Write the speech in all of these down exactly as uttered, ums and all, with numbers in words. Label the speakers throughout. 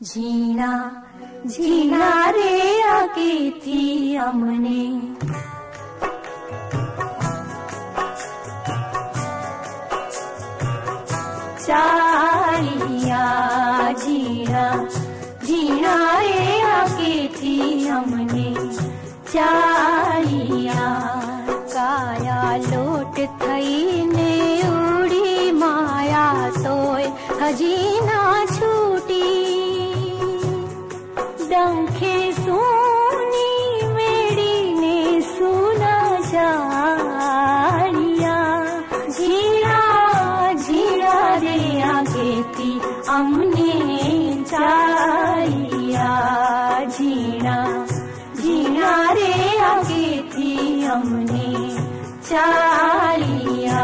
Speaker 1: जीना जीना रे आगे थी हमने, चारिया जीना जीना रे आगे थी हमने, चारिया काया लोट थई ने उड़ी माया तोय हजीना छूटी, डंखे सोनी मेरी ने सुना जाड़िया, जीरा जीरा रे आगे थी हमने, चारिया जीना जीना रे आगे थी हमने, चारिया।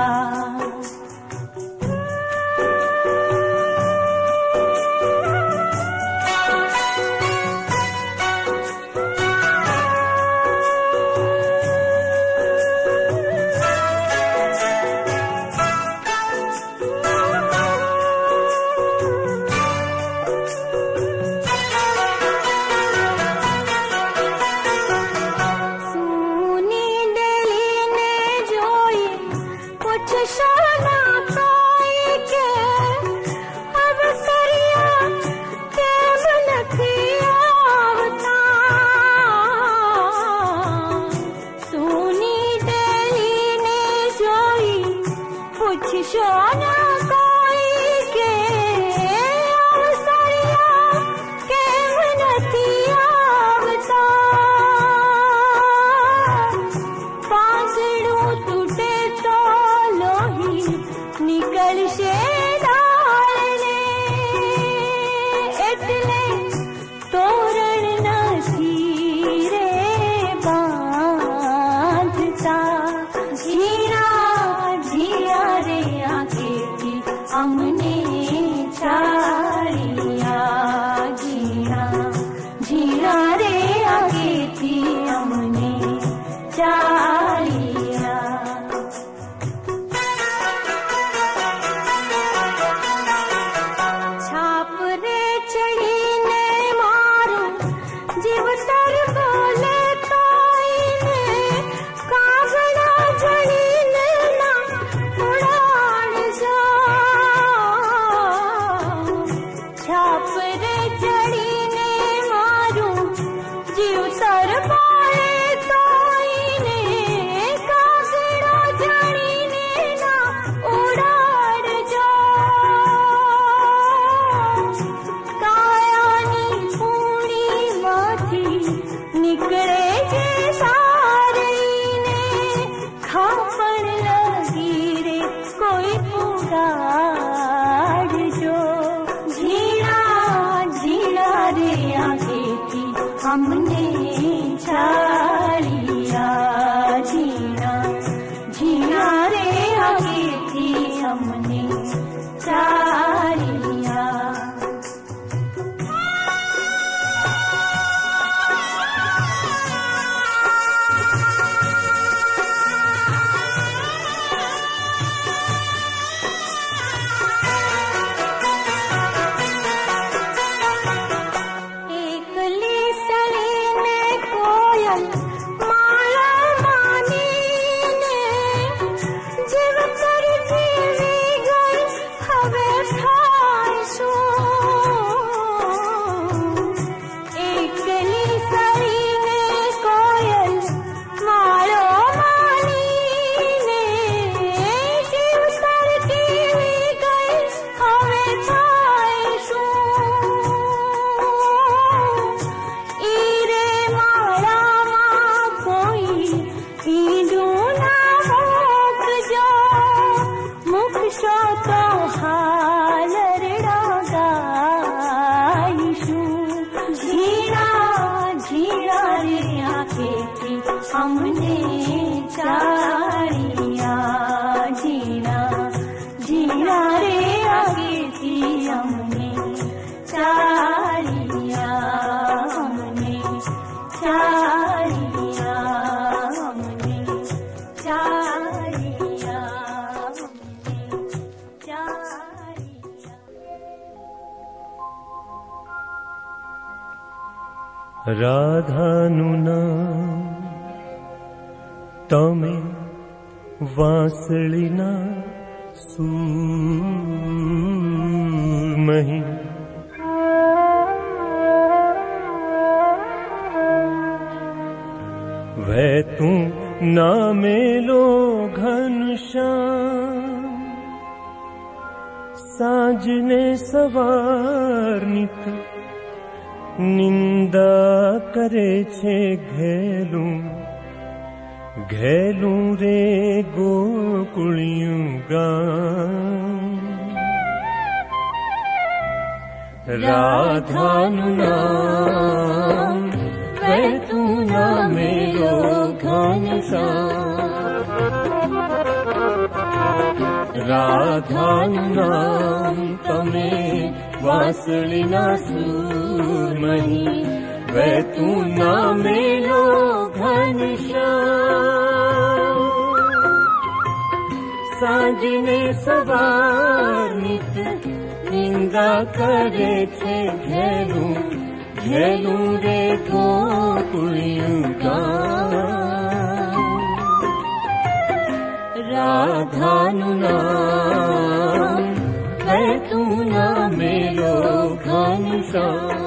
Speaker 2: રાધાનું નામ તમે વાંસળીના સૂરમહી વહે તું નામેલો ઘનશ્યામ સાંજને સવાર નિત નિંદા કરે છે ઘેલું ઘેલું રે ગોકુળિયું ગામ રાધાનું નામ વહેતું નામેલો ઘનશ્યામ રાધાનું નામ તમે વાંસળીના સૂરમહી વહેતું નામેલો ઘનશ્યામ સાંજને સવાર નિત નિંદા કરે છે ઘેલું ઘેલું રે ગોકુળિયું ગામ રાધાનું નામ વહેતું નામેલો ઘનશ્યામ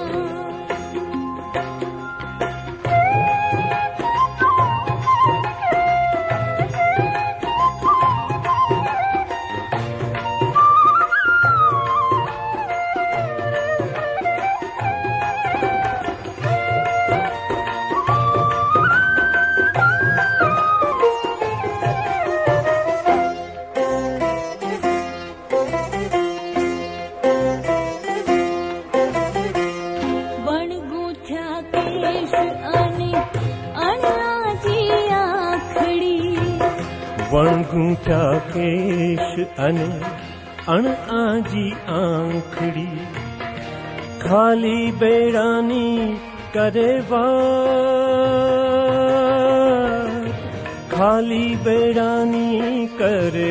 Speaker 2: વણગૂંઠા કેશ અને અણ આજી આંખડી ખાલી બેડાની કરે વાત ખાલી બેડાની કરે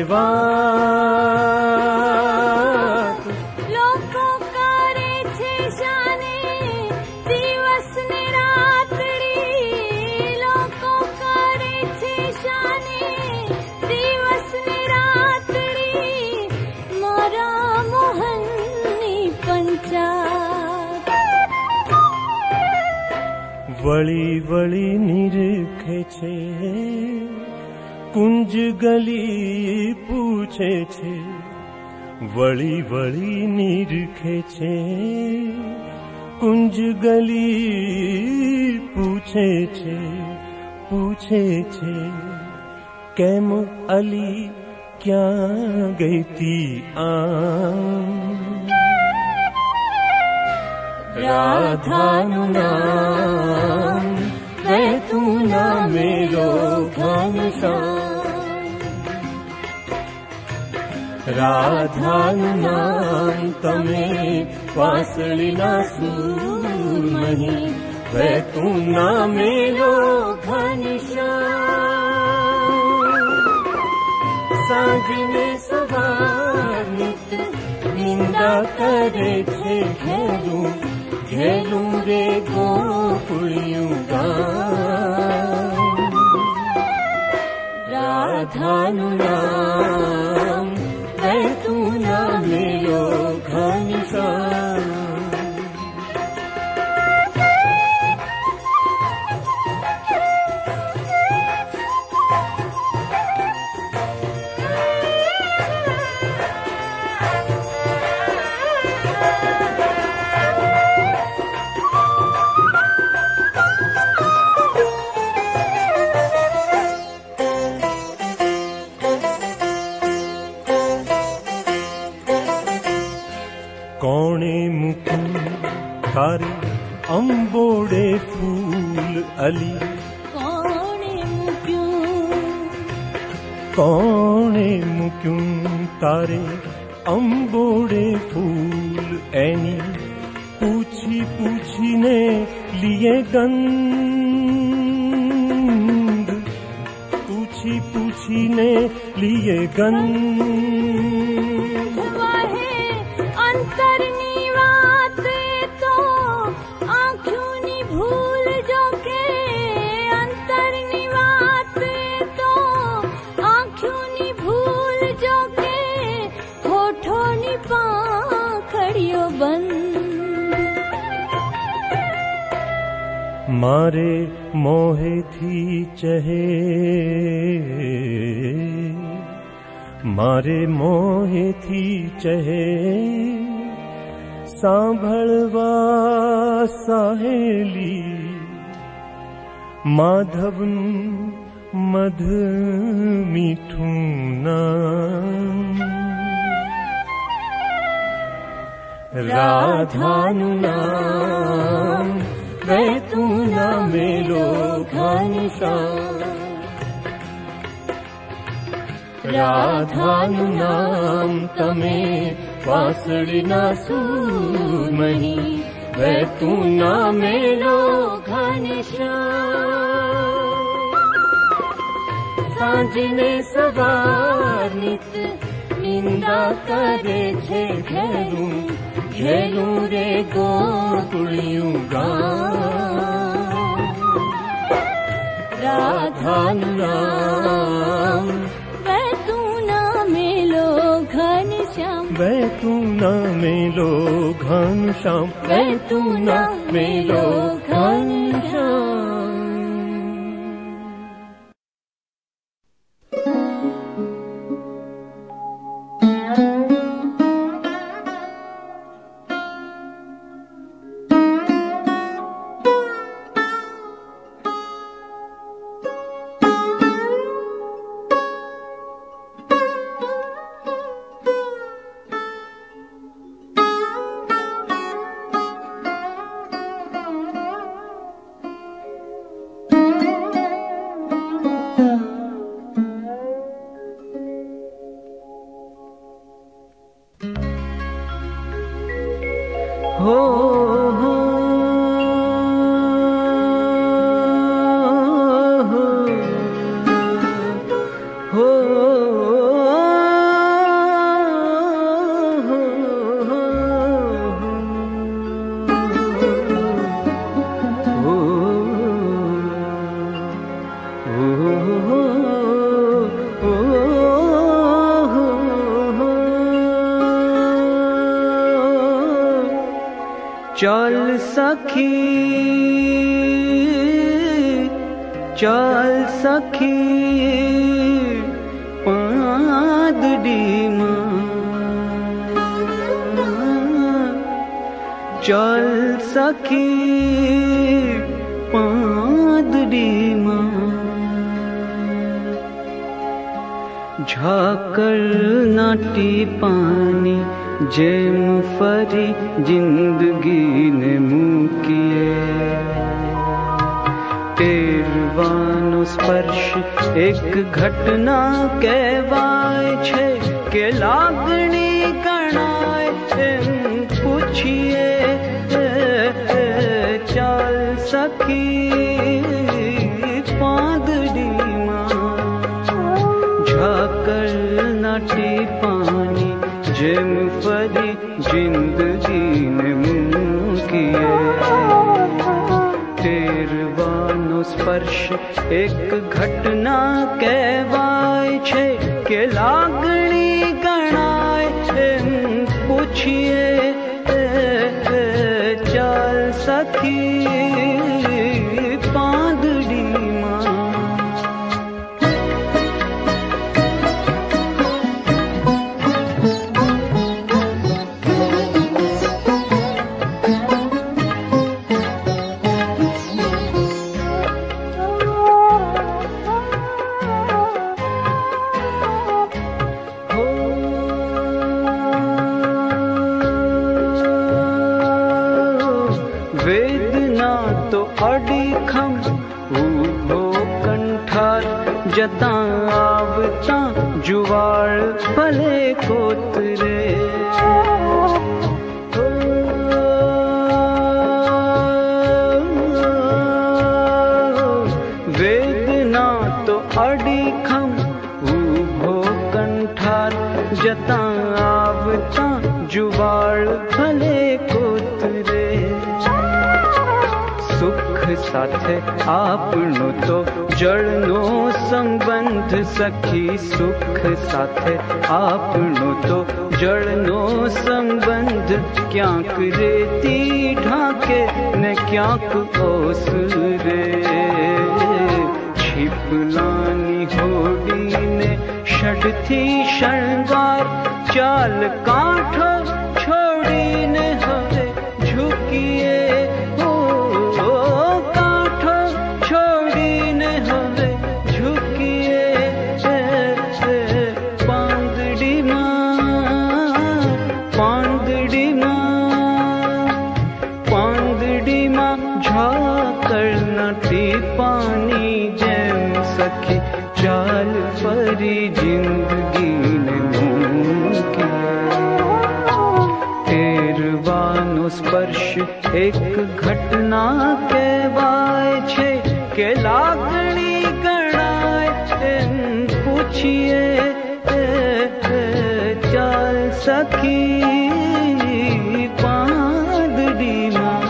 Speaker 2: વાત
Speaker 1: લોકો કરે છે શાને દિવસ ને રાતડી લોકો કરે છે શાને દિવસ ને રાતડી મારા મોહનની પંચાત
Speaker 2: વળી વળી નિરખે છે કુંજ ગલી પૂછે છે વળી વળી નિરખે છે કુંજ ગલી પૂછે છે પૂછે છે કેમ અલી ક્યાં ગઈ તી આમ રાધાનું નામ વહેતું નામેલો ઘનશ્યામ રાધાનું નામ તમે વાંસળીના સૂરમહી વહેતું નામેલો ઘનશ્યામ સાંજને સવાર નિત નિંદા કરે છે ઘેલું ઘેલું રે ગોકુળિયું ગામ રાધાનું નામ વહેતું નામેલો ઘનશ્યામ કોણે મૂક્યું તારે અંબોડે ફૂલ અલી
Speaker 1: કોણે મૂક્યું
Speaker 2: કોણે મૂક્યું તારે અંબોડે ફૂલ એની પૂછી પૂછીને લીએ ગંધ પૂછી પૂછીને લીએ ગંધ
Speaker 1: અંતરની વાત તો આંખોની ભૂલ वंद।
Speaker 2: मारे मोहे थी चहे, मारे मोहे थी चहे, सांभळवा साहेली, माधवन मध मीठू नाम। राधानु नाम वैतू ना मेलो घनश्याम। राधानु नाम तमे वासड़ी ना सूरमणी, वैतू ना मेलो घनश्याम। सांजने सवार नित निंदा करे छे घेरू, घेरू रे गोकुळियूं गाम।
Speaker 1: राधानु नाम वैतू ना मेलो घनश्याम।
Speaker 2: वैतू ना मेलो घनश्याम,
Speaker 1: वैतू ना मेलो घनश्याम।
Speaker 3: चल सखी चल सखी पादड़ी मां, चल सखी पादड़ी मां। झाकर नाटी पानी जेम फरी जिंदगी ने मूकिए, तेरवानो स्पर्श एक घटना कहवाय छे के लागणी गणाय एम पूछिए। चल सखी पादड़ी मां, झाकर नाटी पानी जेम फरी जिंदगी ने मूकिए, तेरवानो स्पर्श एक घटना कहवाय छे के लागणी गणाय एम पूछिए। चल सखी पादड़ी मां। वेदना तो अडिखम ऊभो कंठार, जता आवता जुवाड़ भले कोतरे। वेदना तो अडिखम ऊभो कंठार, जता आवता जुवाड़ भले कोतरे। सुख साथे आपनो तो जड़नो संबंध सखी सुख साथे आपनो तो जड़नो संबंध क्यांक रेती ढाके ने क्यांक ओसरे छिपलानी होड़ी ने षडथी शृंगार चाल काठो छोड़ी ने हवे झुकिए हो काठो छोड़ी ने हवे झुकिए पांदड़ी मां पांदड़ी मां पांदड़ी मां झाकर नटी पानी जैम सखी चाल परी जिंदगी ने मूकी तेरवानो स्पर्श एक घटना के वाय छे के लागणी गणाय एम पूछिए चाल सखी पांदड़ी मां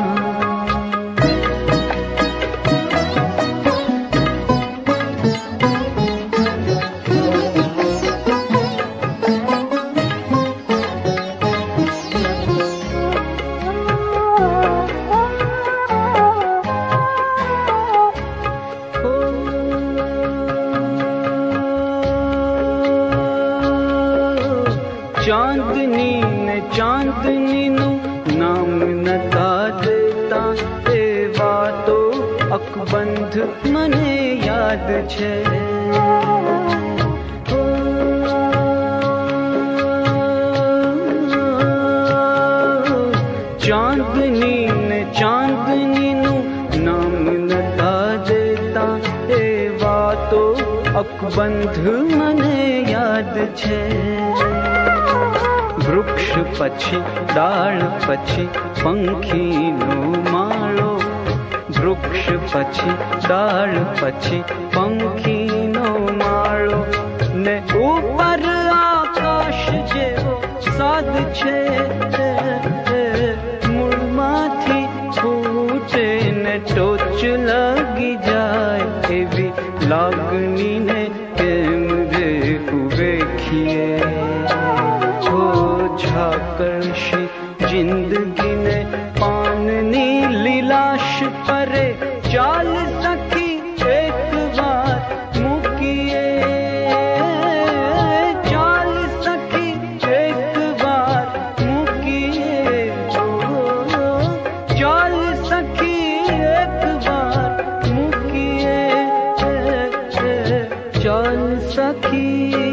Speaker 3: चांदनी ने चांदनी नु नाम नता देता एवा तो अकबंध मने याद छे चांदनी ने चांदनी नु नाम नता देता एवा तो अकबंध मने याद छे वृक्ष पछी डाल पछी पंखी नो माळो वृक्ष पछी डाल पछी पंखी नो माळो ने ऊपर आकाश जेवो साद छे मूळमाथी फूटे ने टोच लगी जाय एवी लागनी ने केम देखू वेखिए झाकरशी जिंदगी ने पाननी लीलाश परे चाल सखी एक बार मुकिए चाल सखी एक बार मुकिए चाल सखी एक बार मुकिए चाल सखी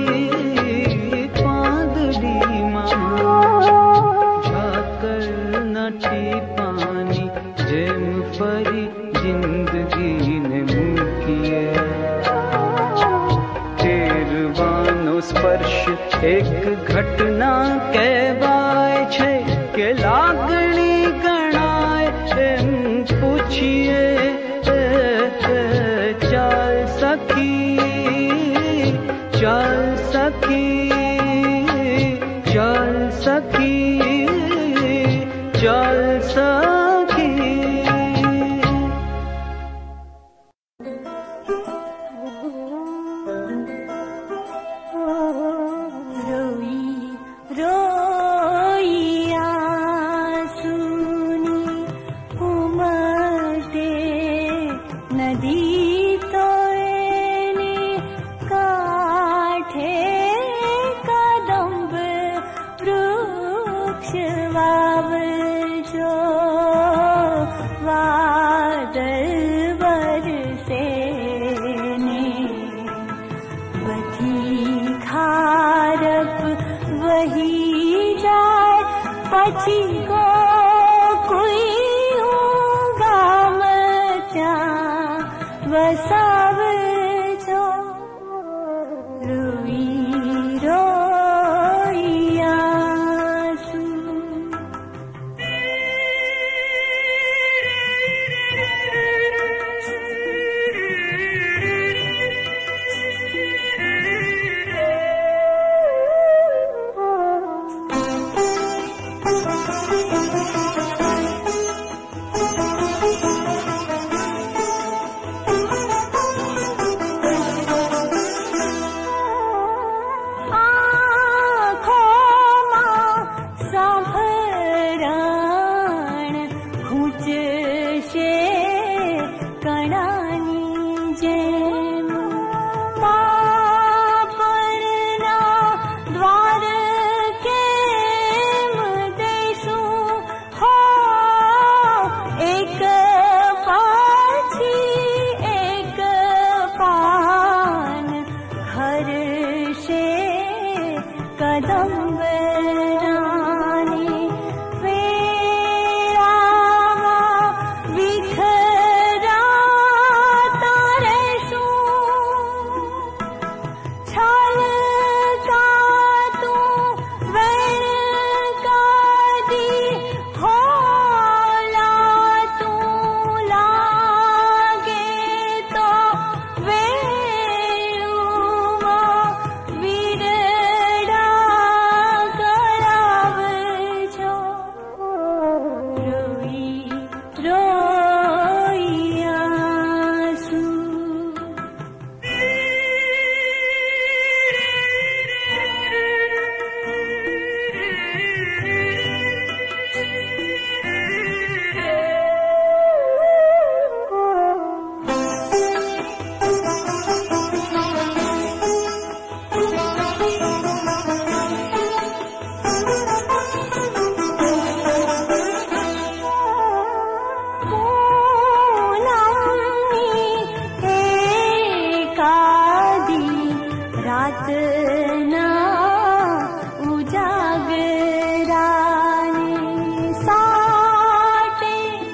Speaker 3: पानी जेम परी जिंदगी ने मुकिए तेरवानो स्पर्श एक घटना कहवाय छे के लागणी गणाय एम पूछिए चाल सखी चाल सखी चाल सखी चाल सखी
Speaker 1: रोई रोई आंसुनी उमटे नदी तोयने काठे कदम्ब वृक्ष वाव जो रोई रोई आंसू। रात ना उजागराने साटे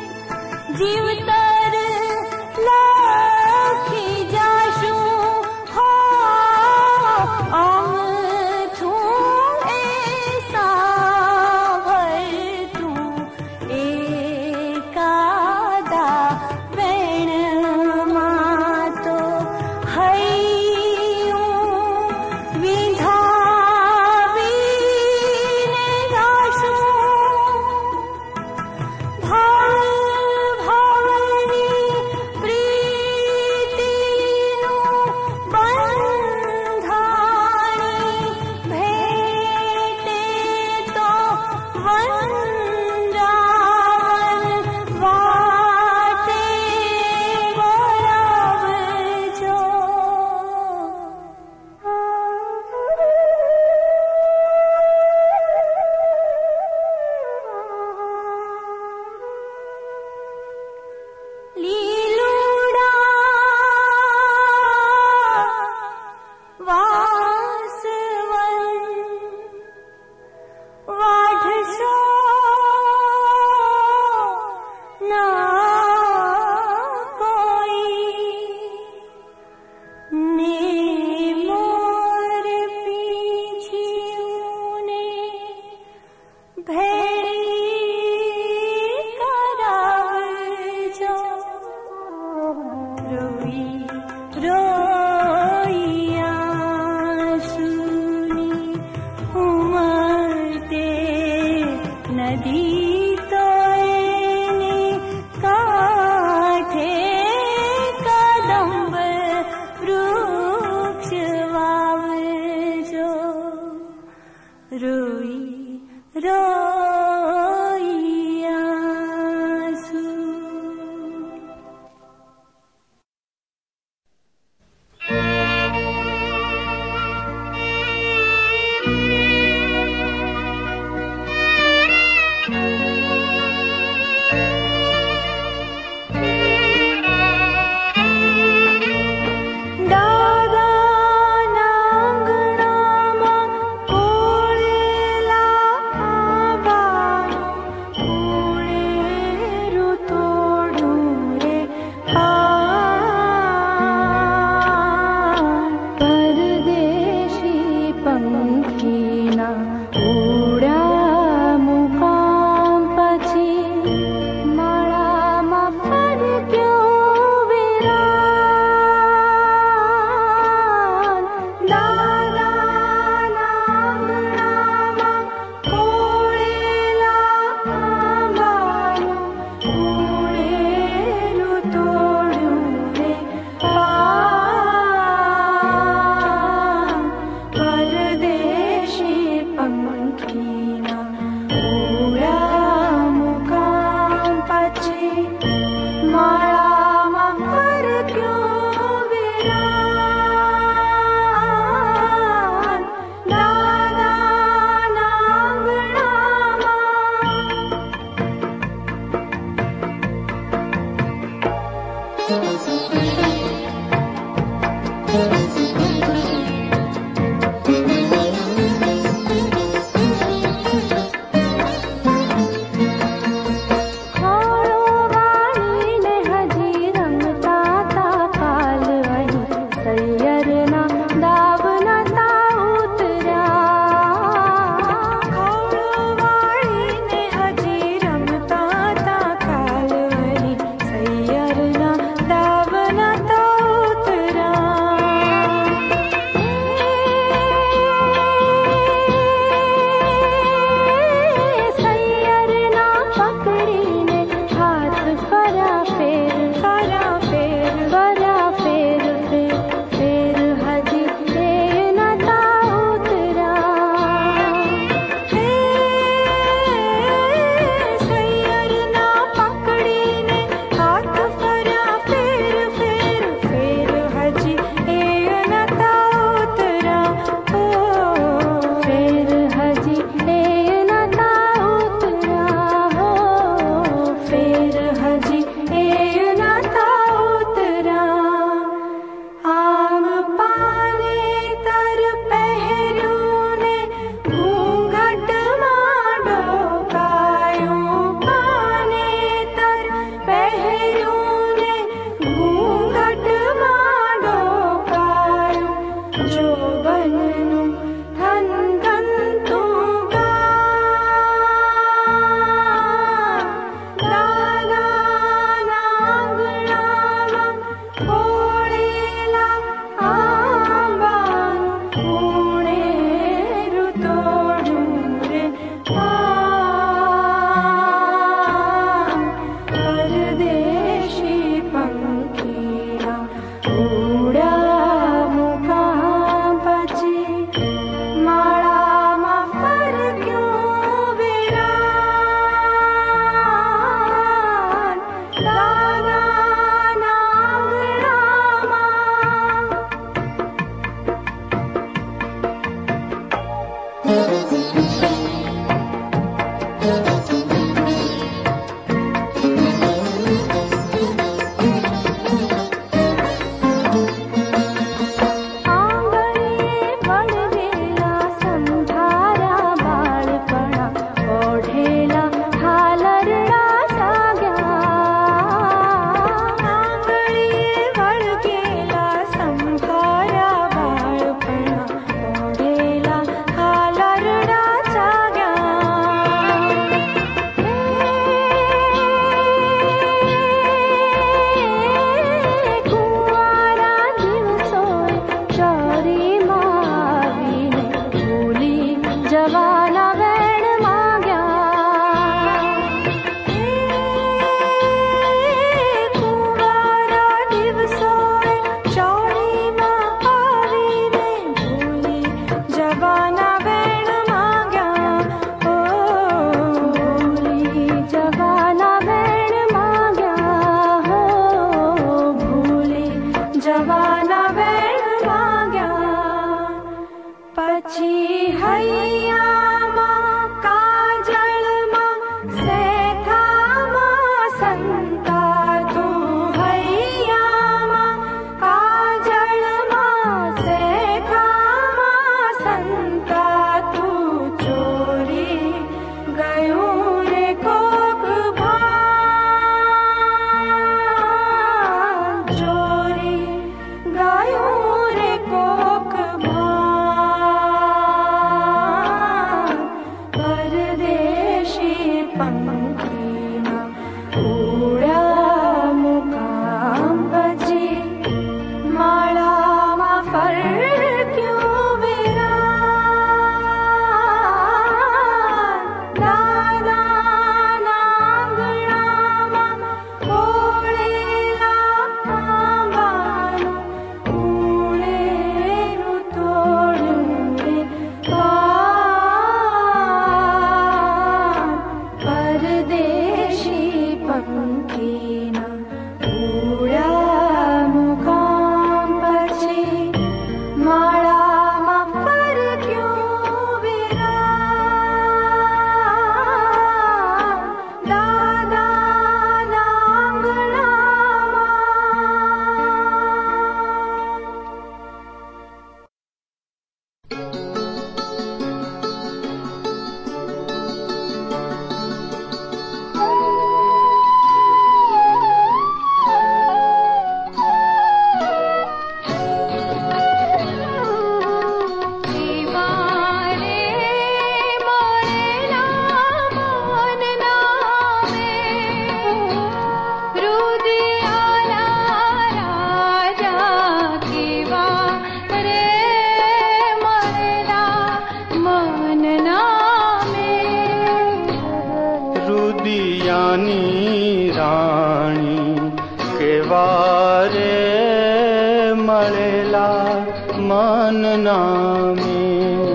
Speaker 4: रुदियानी राणी केवारे मळेला मन नामे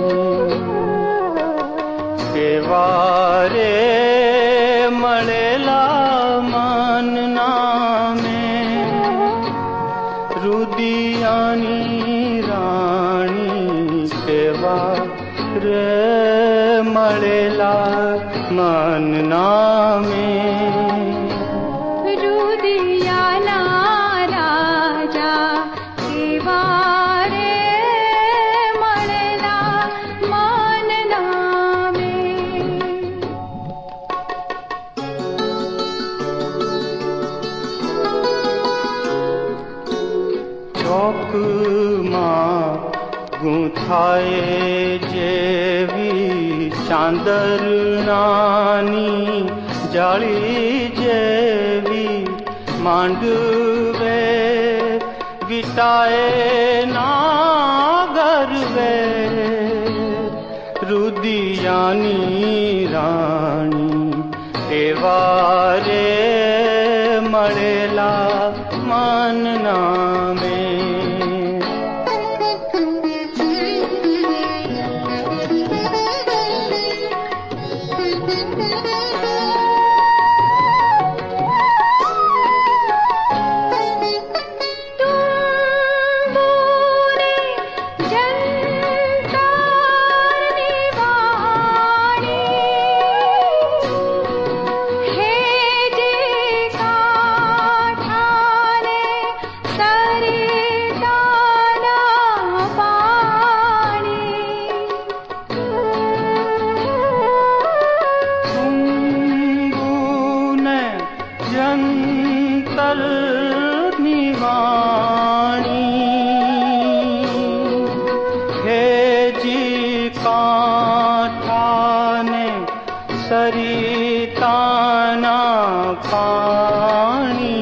Speaker 4: केवारे मळेला मन नामे रुदियानी राणी केवारे मळेला मन नामे
Speaker 1: रुदियाना राजा केवारे मळेला मन नामे
Speaker 4: चौक मां गुंथाए जेवी चांदर नानी जाली जेवी मांडवे गिटाए नागरवे रुदियानी राणी केवारे मळेला मन नामे जंतर निवाणी हे जी काठाने सरिताना पाणी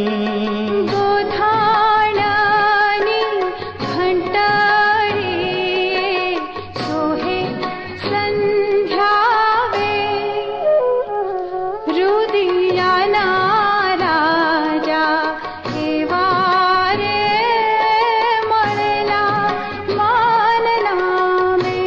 Speaker 1: गोधाणानी घंटाळी सोहे संध्यावे रुदियाना राजा केवारे मळेला मन नामे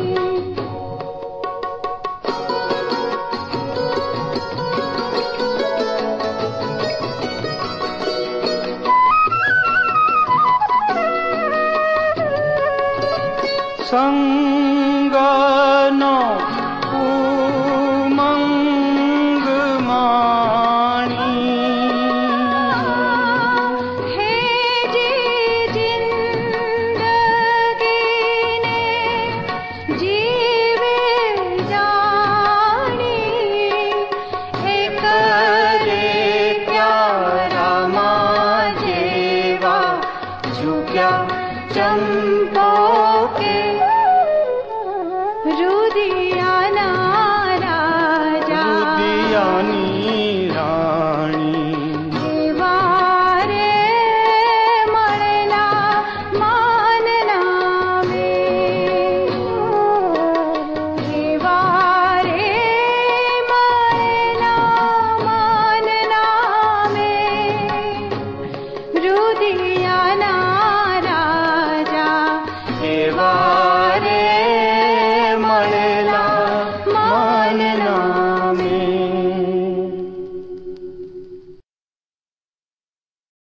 Speaker 4: संगनो उमंग माणी
Speaker 1: हे जी जिंदगीने जीवे जाणी एक
Speaker 4: रे प्यारा माजेवा झुक्या चंपो के
Speaker 1: रुदियाना राजा
Speaker 4: रुदियानी राणी
Speaker 1: केवारे मळेला मन नामे केवारे मळेला मन नामे रुदियाना